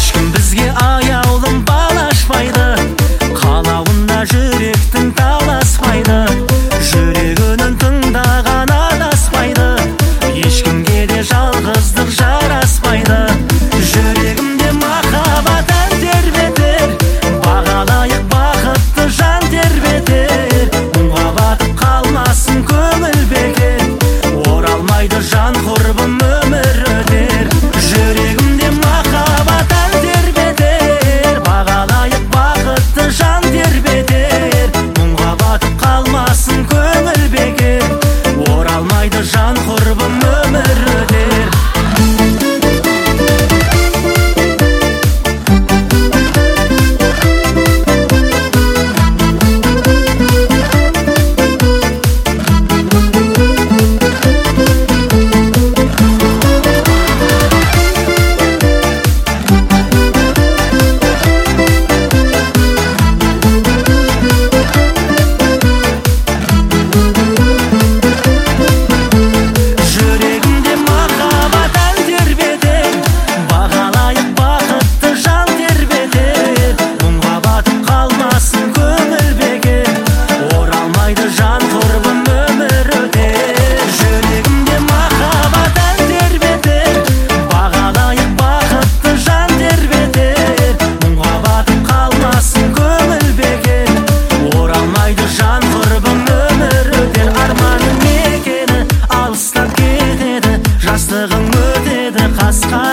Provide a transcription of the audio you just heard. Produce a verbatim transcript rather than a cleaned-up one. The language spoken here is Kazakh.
ешкім бізге аяулым балашпайды, қалауында жүректің таласпайды, жүрегінің тыңдаған адаспайды, ешкімге де жалғыздық жараспайды. Жүрегімде махаббат ән тербетер, бағалайық бақытты жан тербетер, мұңға батып қалмасын көңіл бекер, оралмайды жан құрбым өмір өтер. Жүрегімде махаббат ән тербетер, бағалайық бақытты жан тербетер, мұңға батып қалмасын көңіл бекер, оралмайды жан құрбым өмір өтер. Жастығың өтеді қасқа